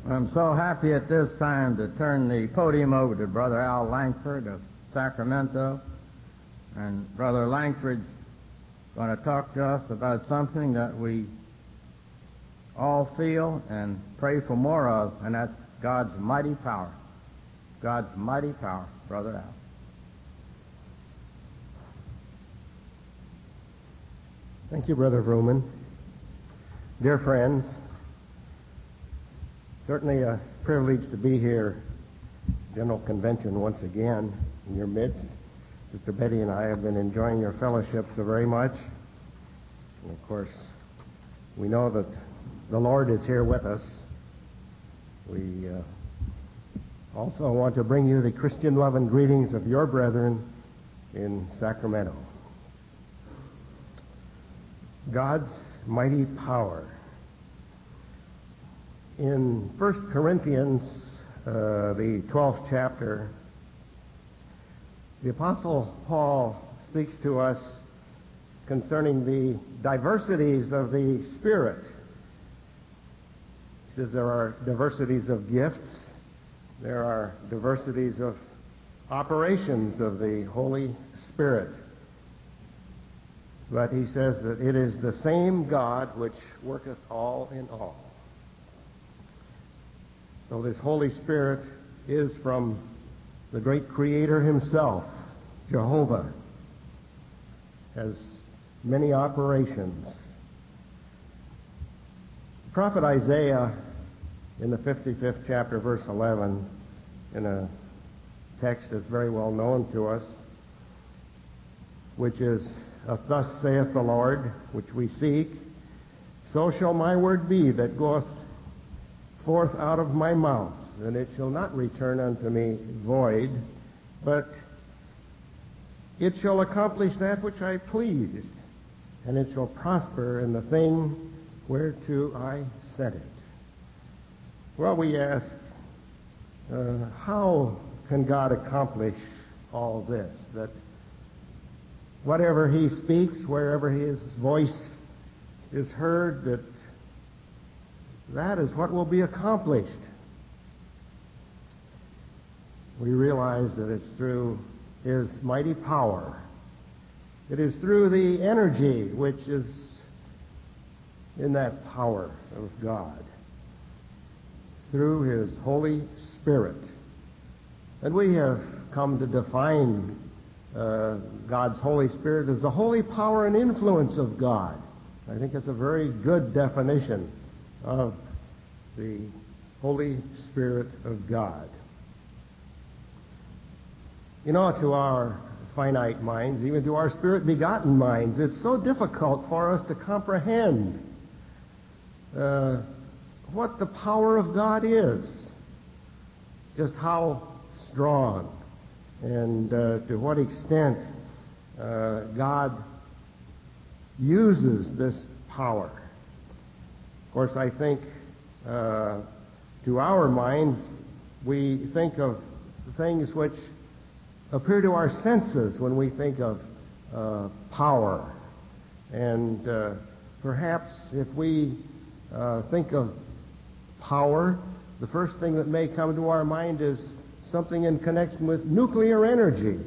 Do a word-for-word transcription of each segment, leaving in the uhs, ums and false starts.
I'm so happy at this time to turn the podium over to Brother Al Langford of Sacramento. And Brother Langford's going to talk to us about something that we all feel and pray for more of, and that's God's mighty power. God's mighty power, Brother Al. Thank you, Brother Vrooman. Dear friends, certainly a privilege to be here, General Convention, once again in your midst. Sister Betty and I have been enjoying your fellowship so very much. And of course, we know that the Lord is here with us. We uh, also want to bring you the Christian love and greetings of your brethren in Sacramento. God's mighty power. In First Corinthians, uh, the twelfth chapter, the Apostle Paul speaks to us concerning the diversities of the Spirit. He says there are diversities of gifts, there are diversities of operations of the Holy Spirit. But he says that it is the same God which worketh all in all. So this Holy Spirit is from the great Creator himself, Jehovah, has many operations. The prophet Isaiah, in the fifty-fifth chapter, verse eleven, in a text that's very well known to us, which is, "Thus saith the Lord, which we seek, so shall my word be that goeth forth out of my mouth, and it shall not return unto me void, but it shall accomplish that which I please, and it shall prosper in the thing whereto I sent it." Well, we ask, uh, how can God accomplish all this? That whatever he speaks, wherever his voice is heard, that that is what will be accomplished. We realize that it's through his mighty power. It is through the energy which is in that power of God, through his Holy Spirit. And we have come to define uh, God's Holy Spirit as the holy power and influence of God. I think it's a very good definition of the Holy Spirit of God. You know, to our finite minds, even to our spirit-begotten minds, it's so difficult for us to comprehend uh, what the power of God is, just how strong and uh, to what extent uh, God uses this power. Of course, I think uh, to our minds, we think of things which appear to our senses when we think of uh, power. And uh, perhaps if we uh, think of power, the first thing that may come to our mind is something in connection with nuclear energy.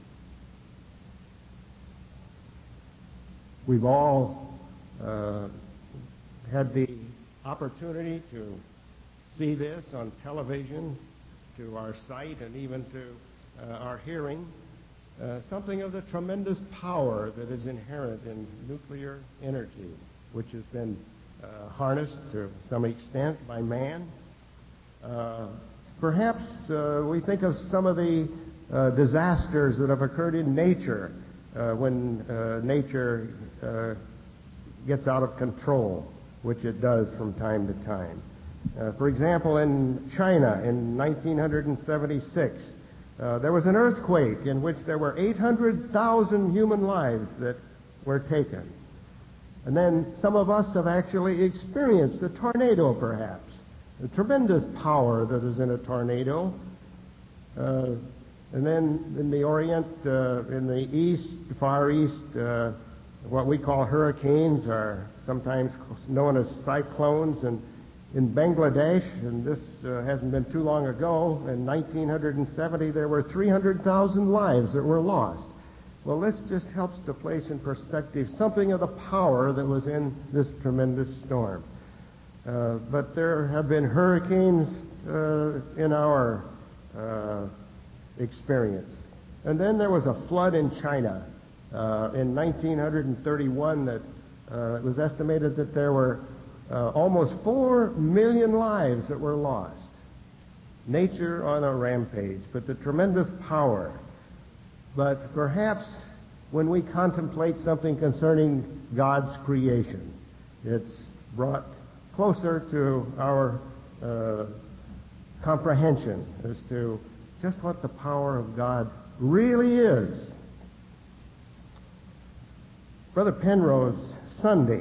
We've all uh, had the opportunity to see this on television, to our sight, and even to uh, our hearing, uh, something of the tremendous power that is inherent in nuclear energy, which has been uh, harnessed to some extent by man. Uh, perhaps uh, we think of some of the uh, disasters that have occurred in nature uh, when uh, nature uh, gets out of control, which it does from time to time. Uh, for example, in China in nineteen seventy-six, uh, there was an earthquake in which there were eight hundred thousand human lives that were taken. And then some of us have actually experienced a tornado, perhaps. The tremendous power that is in a tornado. Uh, and then in the Orient, uh, in the East, Far East, uh, what we call hurricanes are sometimes known as cyclones, and in Bangladesh, and this uh, hasn't been too long ago, in nineteen seventy, there were three hundred thousand lives that were lost. Well, this just helps to place in perspective something of the power that was in this tremendous storm. Uh, but there have been hurricanes uh, in our uh, experience. And then there was a flood in China uh, in nineteen thirty-one that uh, it was estimated that there were uh, almost four million lives that were lost. Nature on a rampage, but the tremendous power. But perhaps when we contemplate something concerning God's creation, it's brought closer to our uh, comprehension as to just what the power of God really is. Brother Penrose Sunday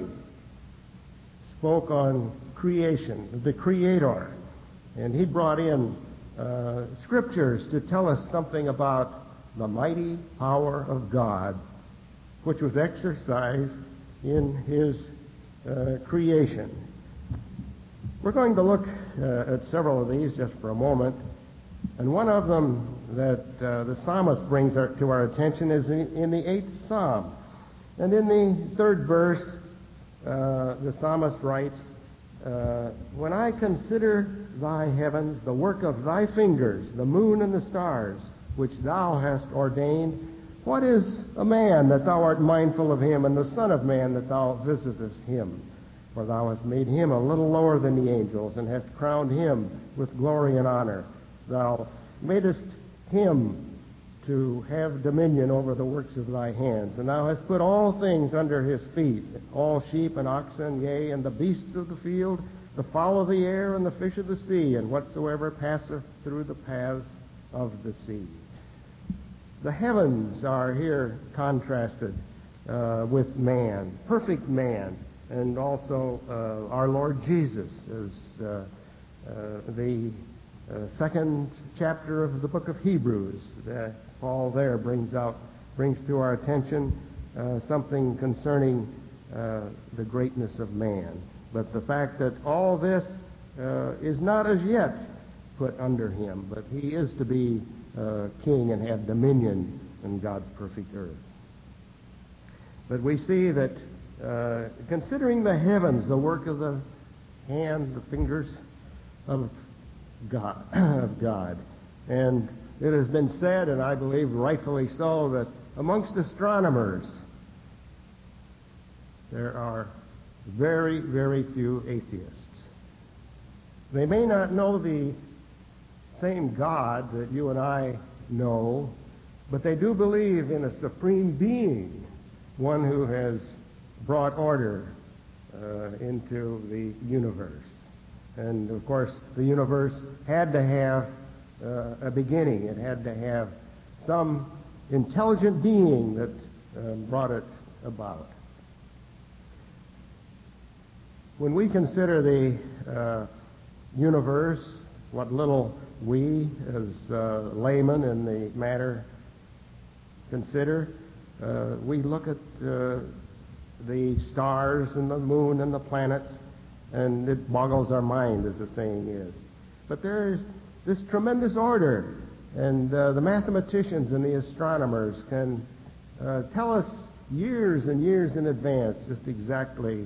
spoke on creation, the Creator, and he brought in uh, scriptures to tell us something about the mighty power of God, which was exercised in His uh, creation. We're going to look uh, at several of these just for a moment, and one of them that uh, the psalmist brings our, to our attention is in, in the eighth psalm. And in the third verse, uh, the psalmist writes, uh, "When I consider thy heavens, the work of thy fingers, the moon and the stars, which thou hast ordained, what is a man that thou art mindful of him, and the son of man that thou visitest him? For thou hast made him a little lower than the angels, and hast crowned him with glory and honor. Thou madest him to have dominion over the works of thy hands. And thou hast put all things under his feet, all sheep and oxen, yea, and the beasts of the field, the fowl of the air, and the fish of the sea, and whatsoever passeth through the paths of the sea." The heavens are here contrasted uh, with man, perfect man, and also uh, our Lord Jesus, as uh, uh, the uh, second chapter of the book of Hebrews, uh, Paul there brings out, brings to our attention uh, something concerning uh, the greatness of man. But the fact that all this uh, is not as yet put under him, but he is to be uh, king and have dominion in God's perfect earth. But we see that uh, considering the heavens, the work of the hand, the fingers of God, of God, and it has been said, and I believe rightfully so, that amongst astronomers there are very, very few atheists. They may not know the same God that you and I know, but they do believe in a supreme being, one who has brought order uh, into the universe. And of course, the universe had to have uh, a beginning. It had to have some intelligent being that uh, brought it about. When we consider the uh, universe, what little we as uh, laymen in the matter consider, uh, we look at uh, the stars and the moon and the planets, and it boggles our mind, as the saying is. But there is this tremendous order, and uh, the mathematicians and the astronomers can uh, tell us years and years in advance just exactly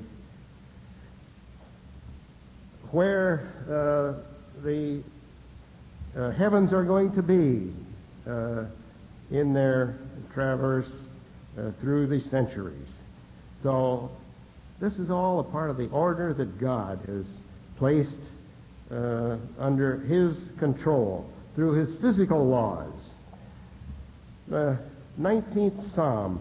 where uh, the uh, heavens are going to be uh, in their traverse uh, through the centuries. So this is all a part of the order that God has placed uh, under His control through His physical laws. The nineteenth Psalm,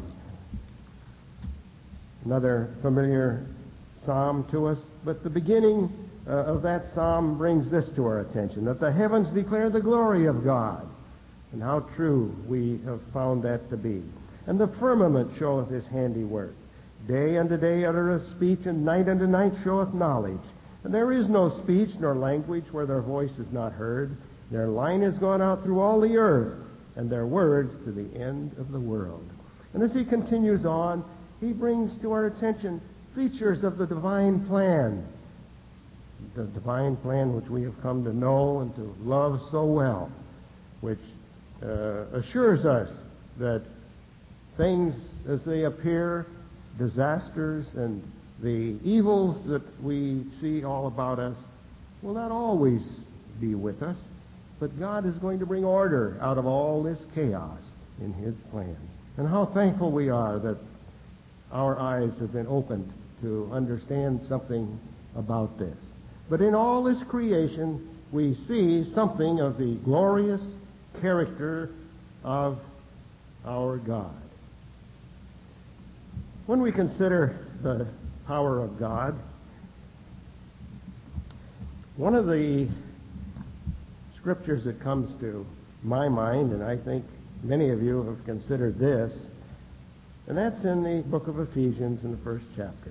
another familiar psalm to us, but the beginning uh, of that psalm brings this to our attention, that the heavens declare the glory of God, and how true we have found that to be. And the firmament showeth His handiwork. Day unto day uttereth speech, and night unto night showeth knowledge. And there is no speech nor language where their voice is not heard. Their line is gone out through all the earth, and their words to the end of the world. And as he continues on, he brings to our attention features of the divine plan. the divine plan which we have come to know and to love so well, which uh, assures us that things as they appear, disasters and the evils that we see all about us, will not always be with us, but God is going to bring order out of all this chaos in His plan. And how thankful we are that our eyes have been opened to understand something about this. But in all this creation, we see something of the glorious character of our God. When we consider the power of God, one of the scriptures that comes to my mind, and I think many of you have considered this, and that's in the book of Ephesians in the first chapter.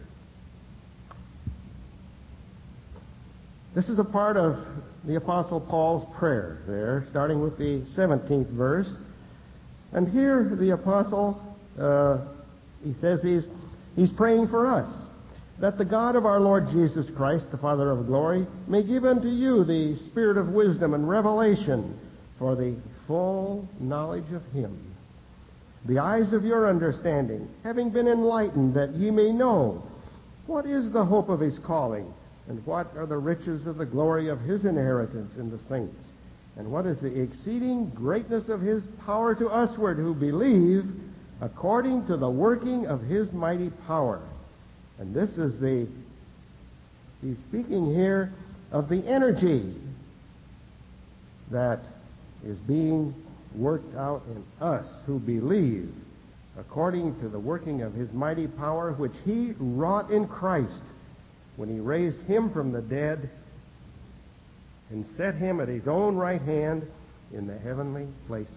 This is a part of the Apostle Paul's prayer there, starting with the seventeenth verse. And here the Apostle, uh, he says he's, he's praying for us, that the God of our Lord Jesus Christ, the Father of glory, may give unto you the spirit of wisdom and revelation for the full knowledge of Him, the eyes of your understanding, having been enlightened, that ye may know what is the hope of His calling, and what are the riches of the glory of His inheritance in the saints, and what is the exceeding greatness of His power to usward who believe, according to the working of His mighty power. And this is the, he's speaking here of the energy that is being worked out in us who believe, according to the working of His mighty power, which He wrought in Christ when He raised Him from the dead and set Him at His own right hand in the heavenly places.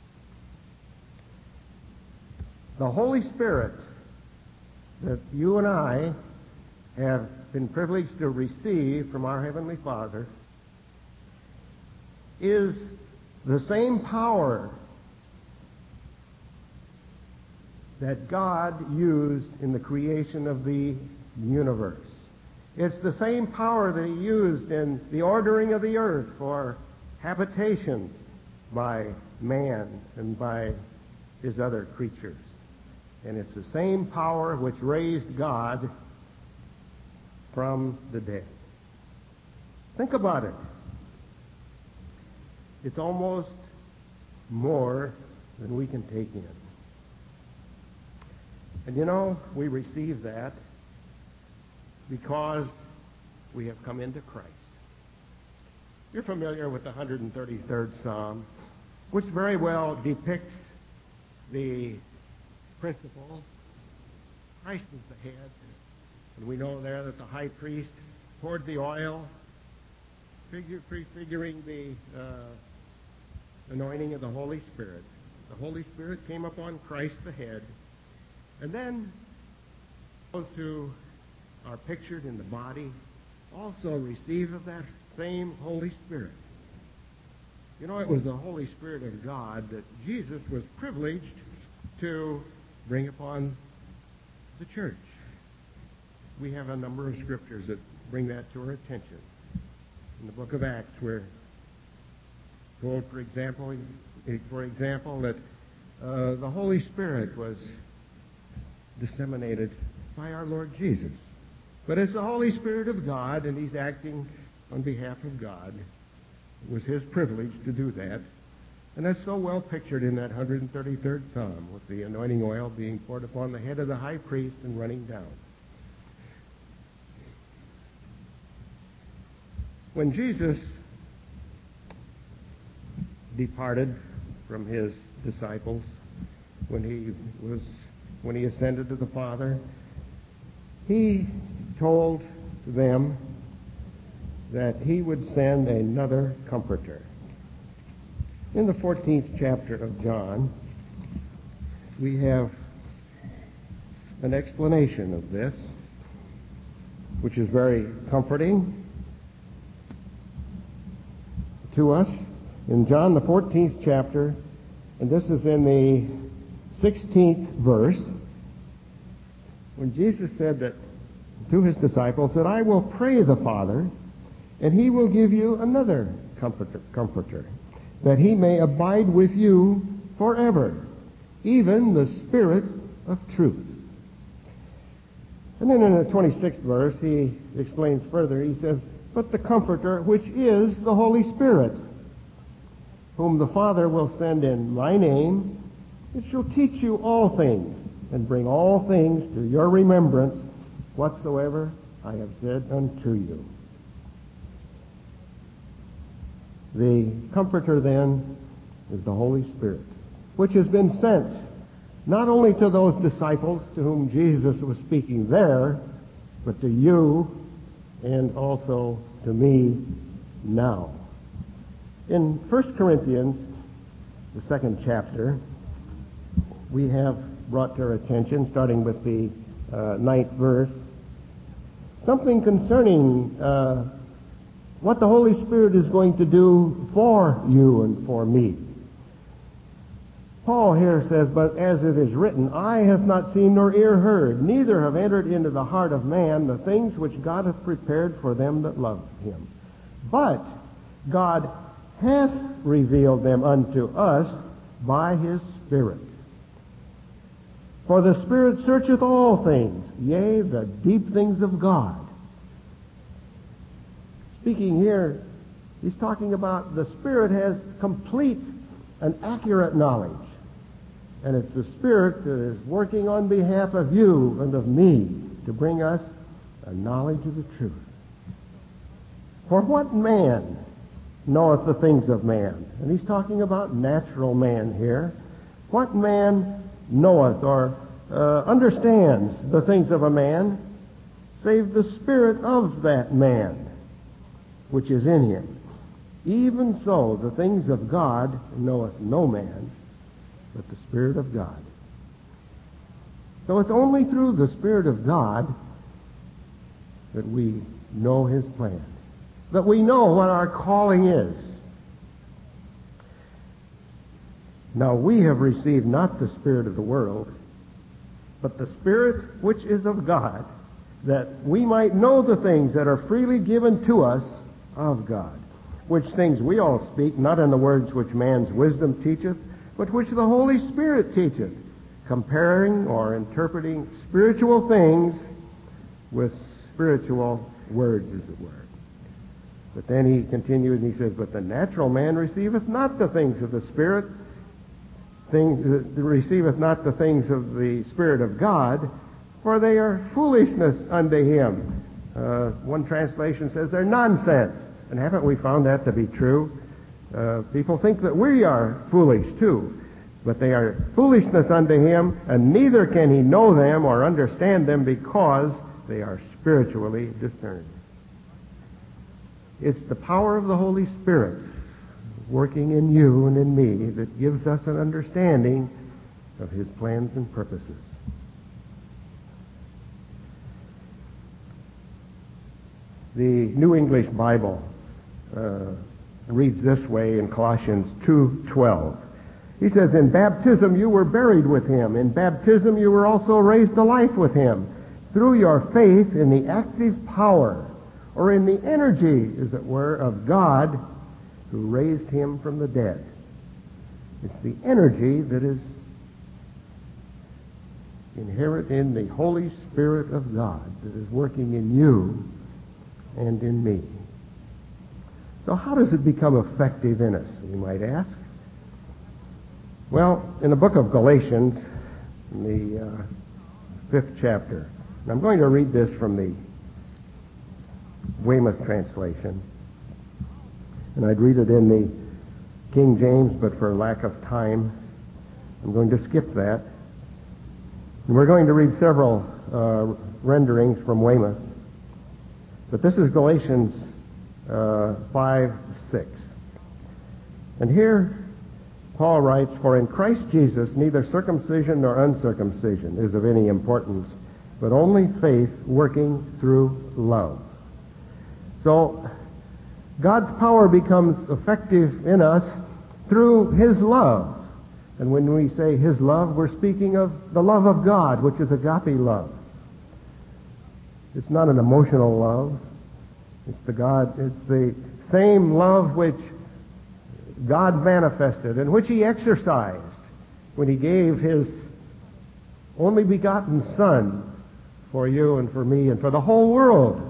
The Holy Spirit that you and I have been privileged to receive from our Heavenly Father is the same power that God used in the creation of the universe. It's the same power that He used in the ordering of the earth for habitation by man and by His other creatures. And it's the same power which raised God from the dead. Think about it. It's almost more than we can take in. And you know, we receive that because we have come into Christ. You're familiar with the one hundred thirty-third Psalm, which very well depicts the principle. Christ is the head. And we know there that the high priest poured the oil, figure, prefiguring the uh, anointing of the Holy Spirit. The Holy Spirit came upon Christ the head. And then those who are pictured in the body also receive of that same Holy Spirit. You know, it was the Holy Spirit of God that Jesus was privileged to bring upon the church. We have a number of scriptures that bring that to our attention. In the book of Acts, we're told, for example, for example, that uh, the Holy Spirit was disseminated by our Lord Jesus. But it's the Holy Spirit of God, and He's acting on behalf of God. It was His privilege to do that. And that's so well pictured in that one hundred thirty-third Psalm, with the anointing oil being poured upon the head of the high priest and running down. When Jesus departed from His disciples, when he was when he ascended to the Father, He told them that He would send another Comforter. In the fourteenth chapter of John, we have an explanation of this, which is very comforting to us. In John, the fourteenth chapter, and this is in the sixteenth verse, when Jesus said that to His disciples, that I will pray the Father, And he will give you another comforter, comforter, that he may abide with you forever, even the Spirit of truth. And then in the twenty-sixth verse, he explains further. He says, but the Comforter, which is the Holy Spirit, whom the Father will send in my name, it shall teach you all things, and bring all things to your remembrance, whatsoever I have said unto you. The Comforter, then, is the Holy Spirit, which has been sent not only to those disciples to whom Jesus was speaking there, but to you and also to me now. In First Corinthians, the second chapter, we have brought to our attention, starting with the uh, ninth verse, something concerning uh, what the Holy Spirit is going to do for you and for me. Paul here says, but as it is written, eye hath not seen nor ear heard, neither have entered into the heart of man the things which God hath prepared for them that love him. But God hath revealed them unto us by his Spirit. For the Spirit searcheth all things, yea, the deep things of God. Speaking here, he's talking about the Spirit has complete and accurate knowledge. And it's the Spirit that is working on behalf of you and of me to bring us a knowledge of the truth. For what man knoweth the things of man? And he's talking about natural man here. What man knoweth or uh, understands the things of a man, save the spirit of that man, which is in him? Even so, the things of God knoweth no man, but the Spirit of God. So it's only through the Spirit of God that we know his plan, that we know what our calling is. Now we have received not the spirit of the world, but the Spirit which is of God, that we might know the things that are freely given to us of God, which things we all speak, not in the words which man's wisdom teacheth, but which the Holy Spirit teacheth, comparing or interpreting spiritual things with spiritual words, as it were. But then he continues and he says, but the natural man receiveth not the things of the Spirit, things, uh, receiveth not the things of the Spirit of God, for they are foolishness unto him. Uh, one translation says they're nonsense. And haven't we found that to be true? Uh, people think that we are foolish too, but they are foolishness unto him, and neither can he know them or understand them because they are spiritually discerned. It's the power of the Holy Spirit working in you and in me that gives us an understanding of his plans and purposes. The New English Bible uh, reads this way in Colossians two twelve. He says, in baptism you were buried with him. In baptism you were also raised to life with him, through your faith in the active power, or in the energy, as it were, of God who raised him from the dead. It's the energy that is inherent in the Holy Spirit of God that is working in you and in me. So how does it become effective in us, you might ask? Well, in the book of Galatians, in the uh, fifth chapter, and I'm going to read this from the Weymouth translation, and I'd read it in the King James, but for lack of time, I'm going to skip that. And we're going to read several uh, renderings from Weymouth, but this is Galatians uh, five six. And here Paul writes, for in Christ Jesus neither circumcision nor uncircumcision is of any importance, but only faith working through love. So God's power becomes effective in us through his love. And when we say his love, we're speaking of the love of God, which is agape love. It's not an emotional love. It's the God, it's the same love which God manifested and which He exercised when He gave His only begotten Son for you and for me and for the whole world.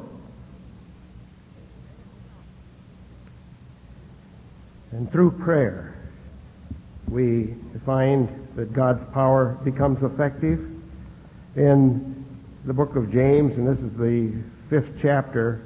And through prayer, we find that God's power becomes effective. In the book of James, and this is the fifth chapter,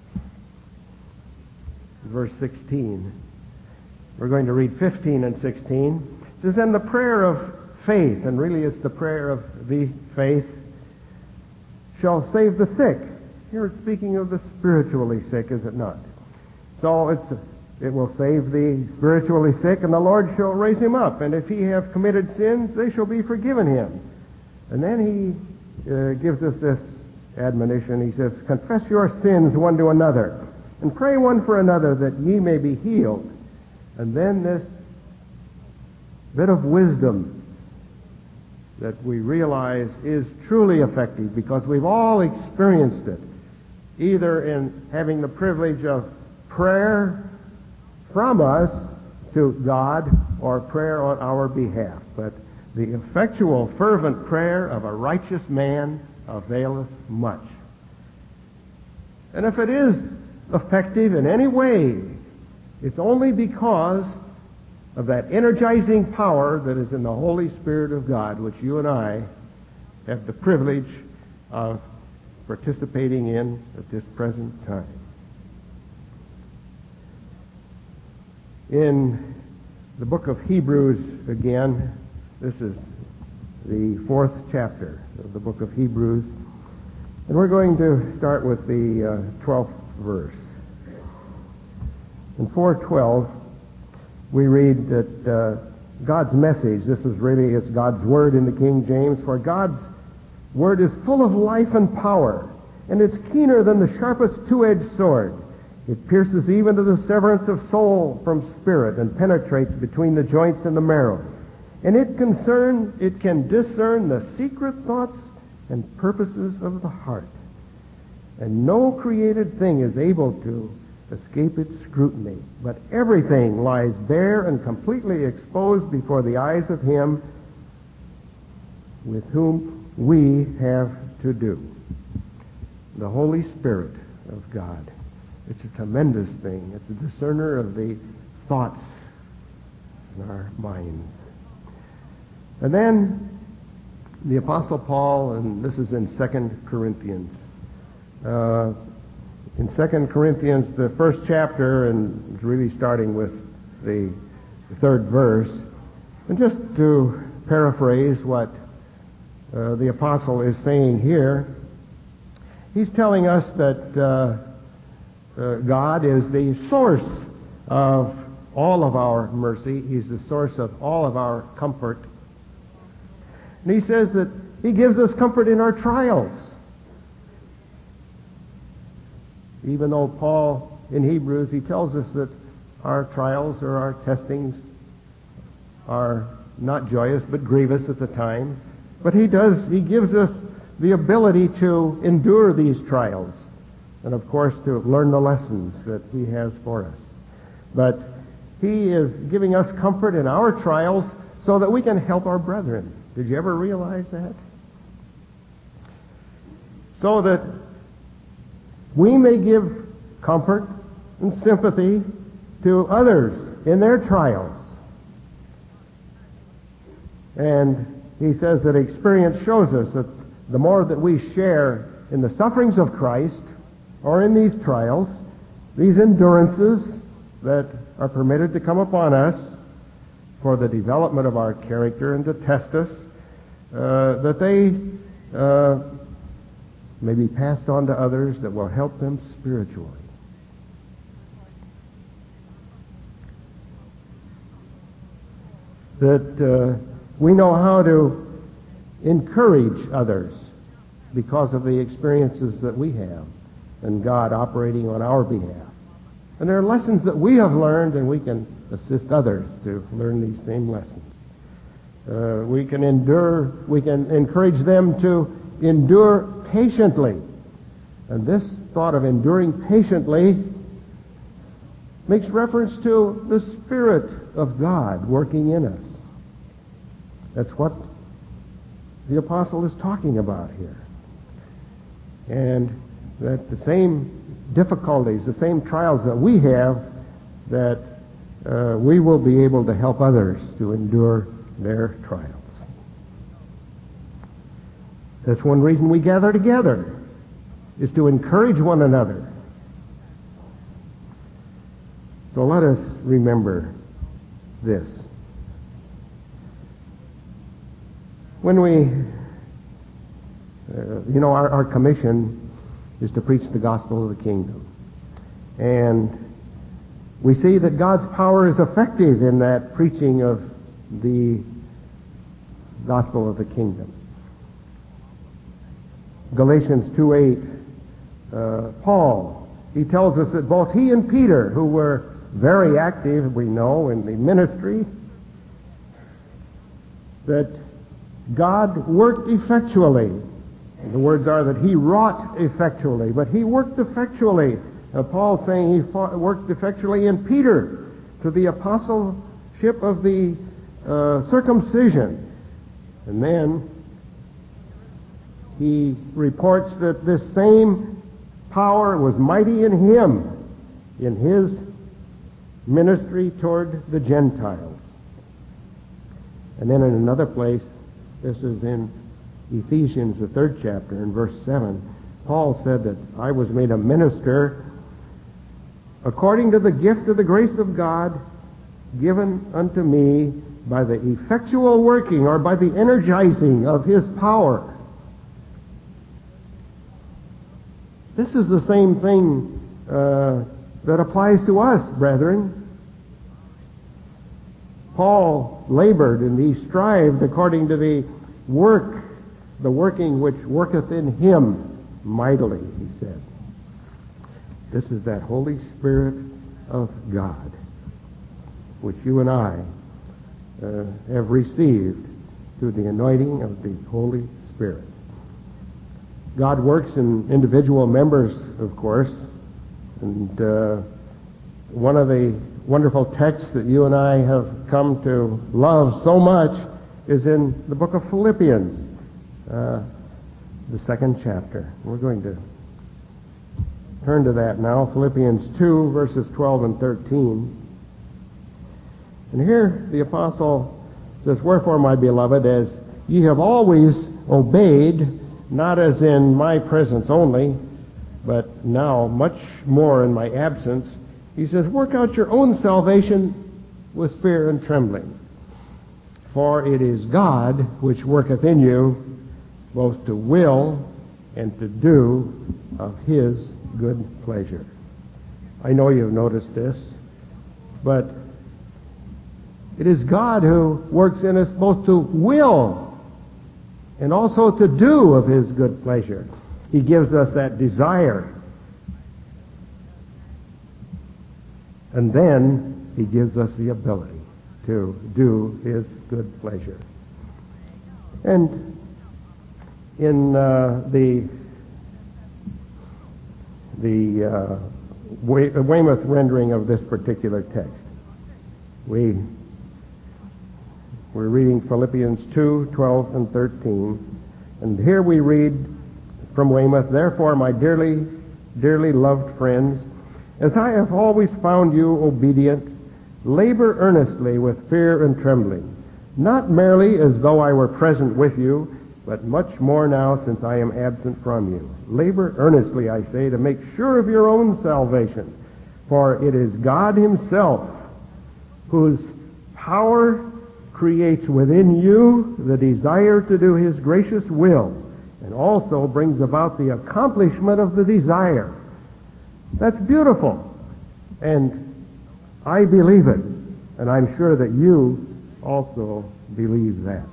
verse sixteen. We're going to read fifteen and sixteen. It says, "And the prayer of faith," and really it's the prayer of the faith, "shall save the sick." Here it's speaking of the spiritually sick, is it not? So it's it will save the spiritually sick, and the Lord shall raise him up. And if he have committed sins, they shall be forgiven him. And then he uh, gives us this admonition. He says, "Confess your sins one to another, and pray one for another, that ye may be healed." And then this bit of wisdom that we realize is truly effective, because we've all experienced it, either in having the privilege of prayer from us to God or prayer on our behalf. But the effectual, fervent prayer of a righteous man availeth much. And if it is effective in any way, it's only because of that energizing power that is in the Holy Spirit of God, which you and I have the privilege of participating in at this present time. In the book of Hebrews, again, this is the fourth chapter of the book of Hebrews, and we're going to start with the uh, twelfth verse. In four twelve, we read that uh, God's message, this is really, it's God's word in the King James, "For God's word is full of life and power, and it's keener than the sharpest two-edged sword. It pierces even to the severance of soul from spirit, and penetrates between the joints and the marrow. And it concern, it can discern the secret thoughts and purposes of the heart. And no created thing is able to escape its scrutiny, but everything lies bare and completely exposed before the eyes of Him with whom we have to do." The Holy Spirit of God. It's a tremendous thing. It's a discerner of the thoughts in our minds. And then the Apostle Paul, and this is in Second Corinthians. Uh, in Second Corinthians, the first chapter, and it's really starting with the third verse. And just to paraphrase what uh, the Apostle is saying here, he's telling us that uh, Uh, God is the source of all of our mercy. He's the source of all of our comfort. And he says that He gives us comfort in our trials. Even though Paul in Hebrews, he tells us that our trials or our testings are not joyous but grievous at the time. But he does, he gives us the ability to endure these trials. And of course, to learn the lessons that He has for us. But He is giving us comfort in our trials so that we can help our brethren. Did you ever realize that? So that we may give comfort and sympathy to others in their trials. And he says that experience shows us that the more that we share in the sufferings of Christ, or in these trials, these endurances that are permitted to come upon us for the development of our character and to test us, uh, that they uh, may be passed on to others that will help them spiritually. That uh, we know how to encourage others because of the experiences that we have, and God operating on our behalf. And there are lessons that we have learned, and we can assist others to learn these same lessons. Uh, we can endure, we can encourage them to endure patiently And this thought of enduring patiently makes reference to the Spirit of God working in us. That's what the apostle is talking about here. And that the same difficulties, the same trials that we have, that uh, we will be able to help others to endure their trials. That's one reason we gather together, is to encourage one another. So let us remember this. When we, uh, you know, our, our commission is to preach the gospel of the kingdom. And we see that God's power is effective in that preaching of the gospel of the kingdom. Galatians two eight, uh, Paul, he tells us that both he and Peter, who were very active, we know, in the ministry, that God worked effectually. And the words are that he wrought effectually, but he worked effectually. Now, Paul's saying he fought, worked effectually in Peter to the apostleship of the uh, circumcision. And then he reports that this same power was mighty in him, in his ministry toward the Gentiles. And then in another place, this is in Ephesians, the third chapter, in verse seven, Paul said that I was made a minister according to the gift of the grace of God given unto me by the effectual working, or by the energizing of his power. This is the same thing uh, that applies to us, brethren. Paul labored and he strived according to the work, the working which worketh in him mightily, he said. This is that Holy Spirit of God, which you and I uh, have received through the anointing of the Holy Spirit. God works in individual members, of course, and uh, one of the wonderful texts that you and I have come to love so much is in the book of Philippians, uh, the second chapter. We're going to turn to that now, Philippians two, verses twelve and thirteen. And here the apostle says, Wherefore, my beloved, as ye have always obeyed, not as in my presence only, but now much more in my absence, he says, work out your own salvation with fear and trembling. For it is God which worketh in you both to will and to do of his good pleasure. I know you've noticed this, but it is God who works in us both to will and also to do of his good pleasure. He gives us that desire. And then he gives us the ability to do his good pleasure. And in uh, the the uh, Weymouth rendering of this particular text, we we're reading Philippians two, twelve and thirteen, and here we read from Weymouth, Therefore, my dearly, dearly loved friends, as I have always found you obedient, labor earnestly with fear and trembling, not merely as though I were present with you, but much more now since I am absent from you. Labor earnestly, I say, to make sure of your own salvation, for it is God himself whose power creates within you the desire to do his gracious will, and also brings about the accomplishment of the desire. That's beautiful. And I believe it. And I'm sure that you also believe that.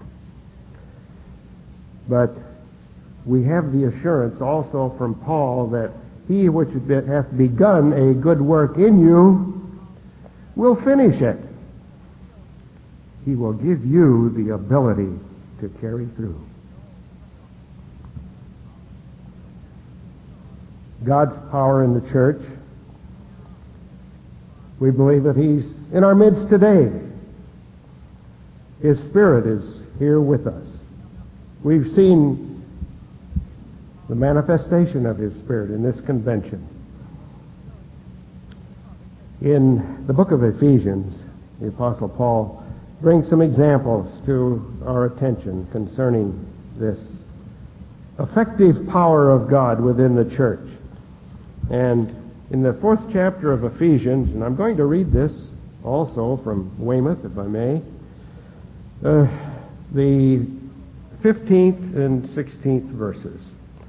But we have the assurance also from Paul that he which hath begun a good work in you will finish it. He will give you the ability to carry through. God's power in the church. We believe that He's in our midst today. His Spirit is here with us. We've seen the manifestation of His Spirit in this convention. In the book of Ephesians, the Apostle Paul brings some examples to our attention concerning this effective power of God within the church. And in the fourth chapter of Ephesians, and I'm going to read this also from Weymouth, if I may, uh, the fifteenth and sixteenth verses.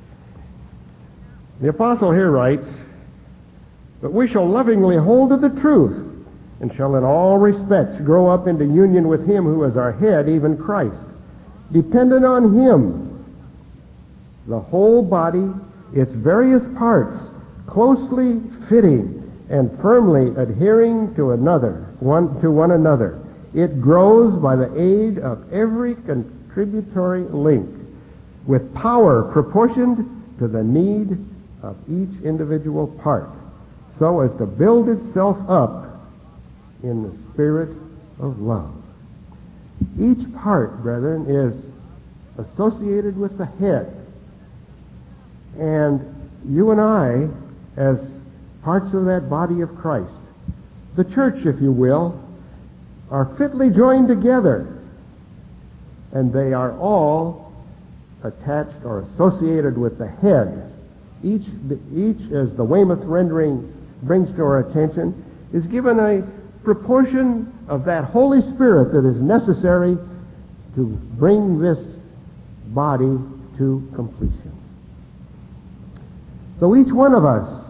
The apostle here writes, "But we shall lovingly hold to the truth, and shall in all respects grow up into union with Him who is our head, even Christ. Dependent on Him, the whole body, its various parts, closely fitting and firmly adhering to another, one to one another, it grows by the aid of every contributory link, with power proportioned to the need of each individual part, so as to build itself up in the spirit of love." Each part, brethren, is associated with the head. And you and I, as parts of that body of Christ, the church, if you will, are fitly joined together, and they are all attached or associated with the head. Each, each, as the Weymouth rendering brings to our attention, is given a proportion of that Holy Spirit that is necessary to bring this body to completion. So each one of us,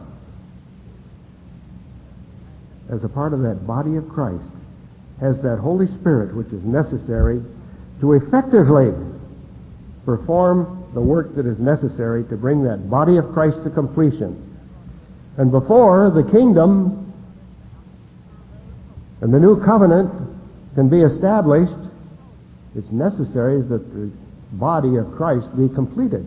as a part of that body of Christ, has that Holy Spirit which is necessary to effectively perform the work that is necessary to bring that body of Christ to completion. And before the kingdom and the new covenant can be established, it's necessary that the body of Christ be completed.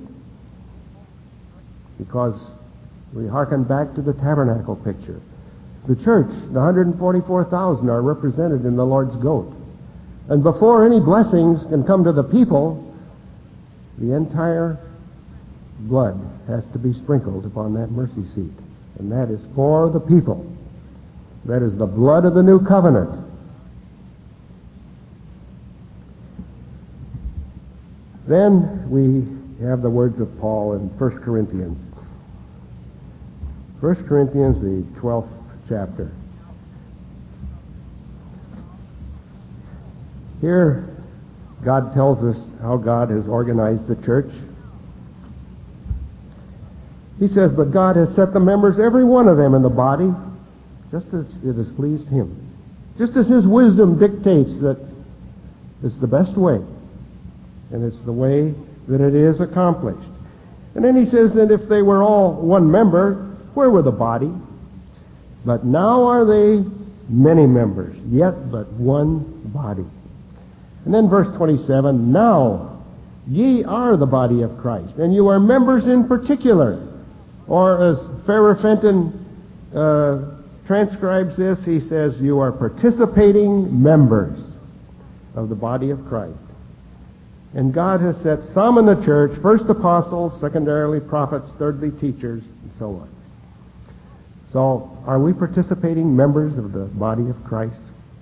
Because we hearken back to the tabernacle picture. The church, the one hundred forty-four thousand, are represented in the Lord's goat. And before any blessings can come to the people, the entire blood has to be sprinkled upon that mercy seat. And that is for the people. That is the blood of the new covenant. Then we have the words of Paul in First Corinthians. First Corinthians, the twelfth chapter. Here, God tells us how God has organized the church. He says, "But God has set the members, every one of them, in the body, just as it has pleased Him. Just as His wisdom dictates that it's the best way, and it's the way that it is accomplished." And then He says that if they were all one member, where were the body? But now are they many members, yet but one body. And then verse twenty-seven, "Now ye are the body of Christ, and you are members in particular." Or as Farrer Fenton uh, transcribes this, he says, "You are participating members of the body of Christ." And God has set some in the church, first apostles, secondarily prophets, thirdly teachers, and so on. So, are we participating members of the body of Christ?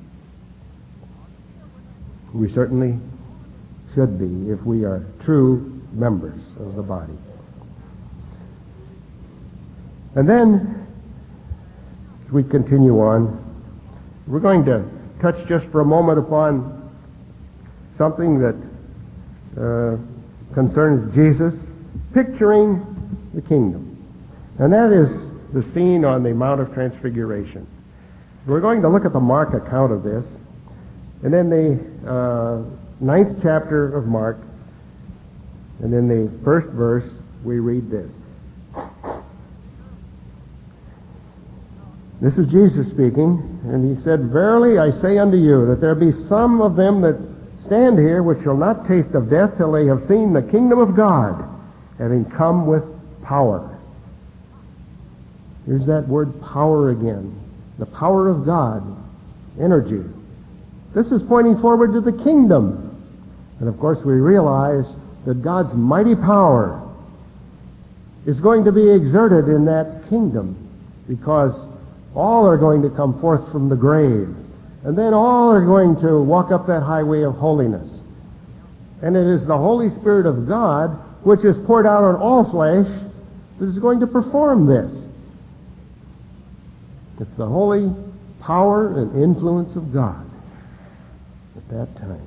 We certainly should be if we are true members of the body. And then, as we continue on, we're going to touch just for a moment upon something that uh, concerns Jesus, picturing the kingdom. And that is the scene on the Mount of Transfiguration. We're going to look at the Mark account of this. And in the uh, ninth chapter of Mark, and in the first verse, we read this. This is Jesus speaking, and He said, "Verily I say unto you, that there be some of them that stand here which shall not taste of death till they have seen the kingdom of God, having come with power." Here's that word power again. The power of God. Energy. This is pointing forward to the kingdom. And of course we realize that God's mighty power is going to be exerted in that kingdom, because all are going to come forth from the grave. And then all are going to walk up that highway of holiness. And it is the Holy Spirit of God, which is poured out on all flesh, that is going to perform this. It's the holy power and influence of God at that time.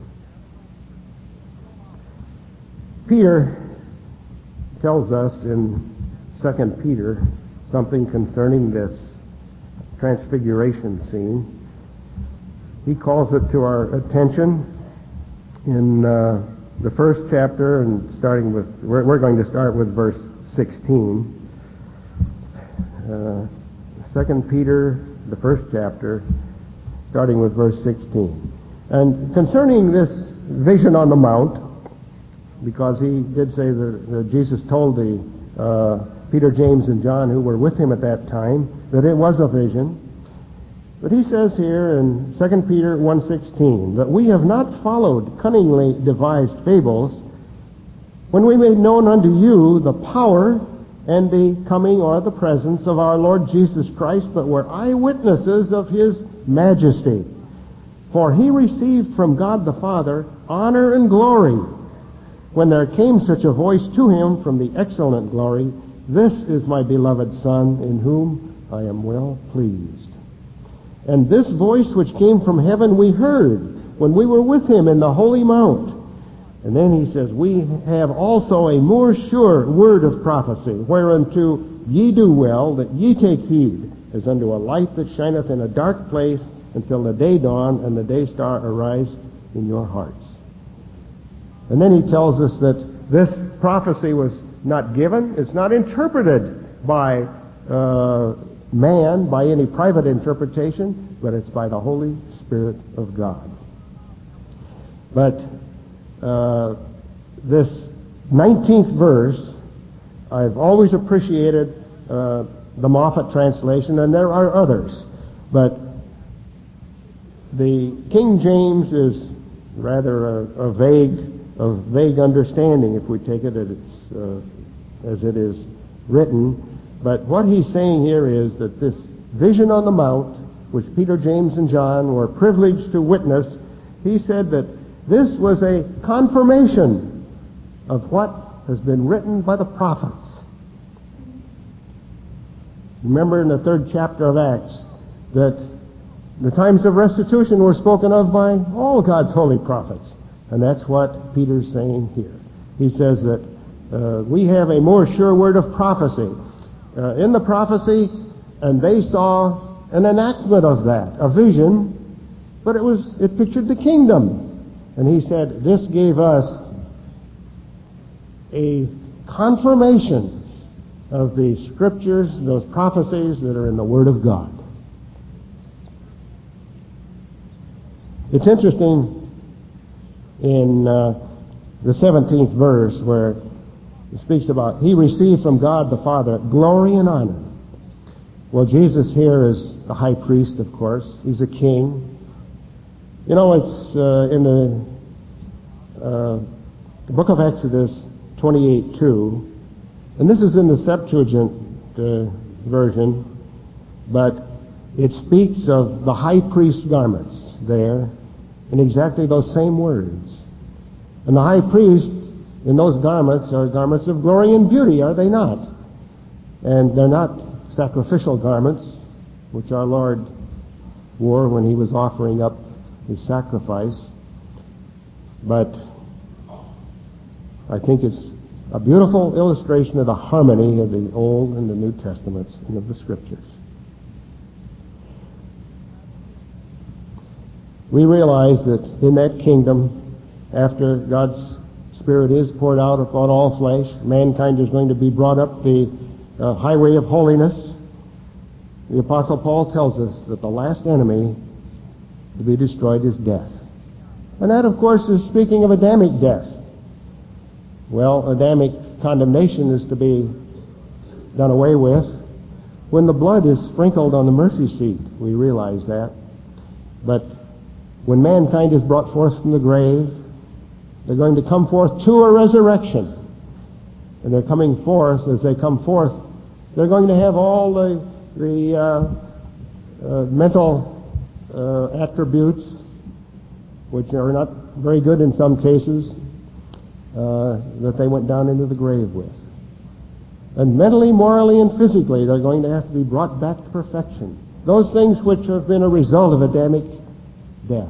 Peter tells us in Second Peter something concerning this transfiguration scene. He calls it to our attention in uh, the first chapter, and starting with, we're, we're going to start with verse sixteen. Uh, Second Peter, the first chapter, starting with verse sixteen. And concerning this vision on the mount, because he did say that, that Jesus told the uh, Peter, James, and John, who were with him at that time, that it was a vision. But he says here in Second Peter one sixteen that we have not followed cunningly devised fables when we made known unto you the power and the coming or the presence of our Lord Jesus Christ, but were eyewitnesses of his majesty. For he received from God the Father honor and glory when there came such a voice to him from the excellent glory, this is my beloved Son, in whom I am well pleased. And this voice which came from heaven we heard when we were with him in the holy mount. And then he says, we have also a more sure word of prophecy, whereunto ye do well that ye take heed, as unto a light that shineth in a dark place until the day dawn and the day star arise in your hearts. And then he tells us that this prophecy was not given, it's not interpreted by uh, man, by any private interpretation, but it's by the Holy Spirit of God. But uh, this nineteenth verse, I've always appreciated uh, the Moffat translation, and there are others, but the King James is rather a, a vague, a vague understanding if we take it as, it's, uh, as it is written. But what he's saying here is that this vision on the mount, which Peter, James, and John were privileged to witness, he said that this was a confirmation of what has been written by the prophets. Remember in the third chapter of Acts that the times of restitution were spoken of by all God's holy prophets. And that's what Peter's saying here. He says that uh, we have a more sure word of prophecy. Uh, in the prophecy, and they saw an enactment of that, a vision, but it was it pictured the kingdom. And he said, this gave us a confirmation of the scriptures, those prophecies that are in the Word of God. It's interesting in uh, the seventeenth verse where it speaks about, he received from God the Father glory and honor. Well, Jesus here is the high priest, of course. He's a king. You know, it's uh, in the, uh, the book of Exodus twenty-eight two, and this is in the Septuagint uh, version, but it speaks of the high priest's garments there in exactly those same words. And the high priest in those garments are garments of glory and beauty, are they not? And they're not sacrificial garments, which our Lord wore when he was offering up his sacrifice. But I think it's a beautiful illustration of the harmony of the Old and the New Testaments and of the Scriptures. We realize that in that kingdom, after God's Spirit is poured out upon all flesh, mankind is going to be brought up the uh, highway of holiness. The Apostle Paul tells us that the last enemy to be destroyed is death. And that, of course, is speaking of Adamic death. Well, Adamic condemnation is to be done away with when the blood is sprinkled on the mercy seat, we realize that. But when mankind is brought forth from the grave, they're going to come forth to a resurrection. And they're coming forth, as they come forth, they're going to have all the, the uh, uh, mental uh, attributes, which are not very good in some cases, uh, that they went down into the grave with. And mentally, morally, and physically, they're going to have to be brought back to perfection. Those things which have been a result of Adamic death.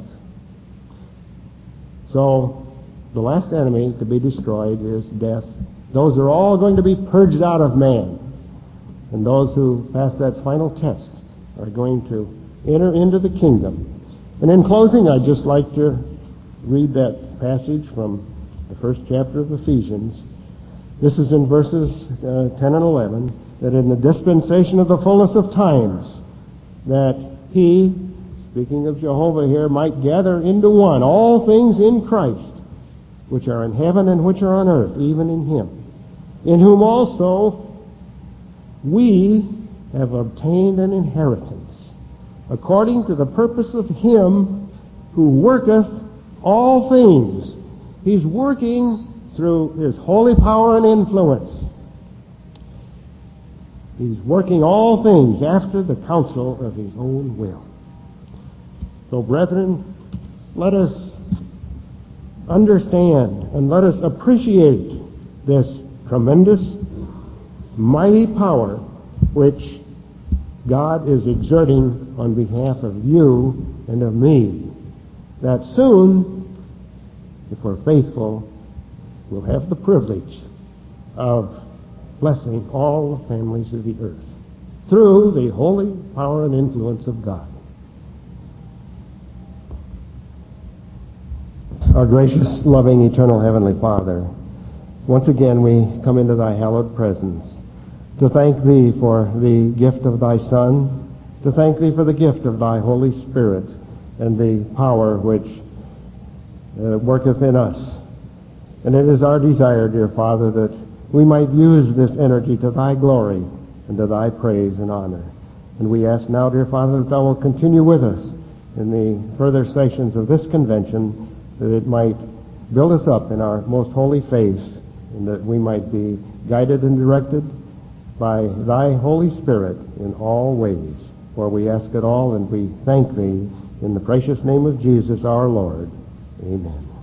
So, the last enemy to be destroyed is death. Those are all going to be purged out of man. And those who pass that final test are going to enter into the kingdom. And in closing, I'd just like to read that passage from the first chapter of Ephesians. This is in verses uh, ten and eleven, that in the dispensation of the fullness of times, that he, speaking of Jehovah here, might gather into one all things in Christ, which are in heaven and which are on earth, even in him, in whom also we have obtained an inheritance, according to the purpose of him who worketh all things. He's working through his holy power and influence. He's working all things after the counsel of his own will. So, brethren, let us understand and let us appreciate this tremendous, mighty power which God is exerting on behalf of you and of me, that soon, if we're faithful, we'll have the privilege of blessing all the families of the earth through the holy power and influence of God. Our gracious, loving, eternal Heavenly Father, once again we come into thy hallowed presence to thank thee for the gift of thy Son, to thank thee for the gift of thy Holy Spirit and the power which uh, worketh in us. And it is our desire, dear Father, that we might use this energy to thy glory and to thy praise and honor. And we ask now, dear Father, that thou wilt continue with us in the further sessions of this convention, that it might build us up in our most holy faith, and that we might be guided and directed by thy Holy Spirit in all ways. For we ask it all, and we thank thee in the precious name of Jesus our Lord. Amen.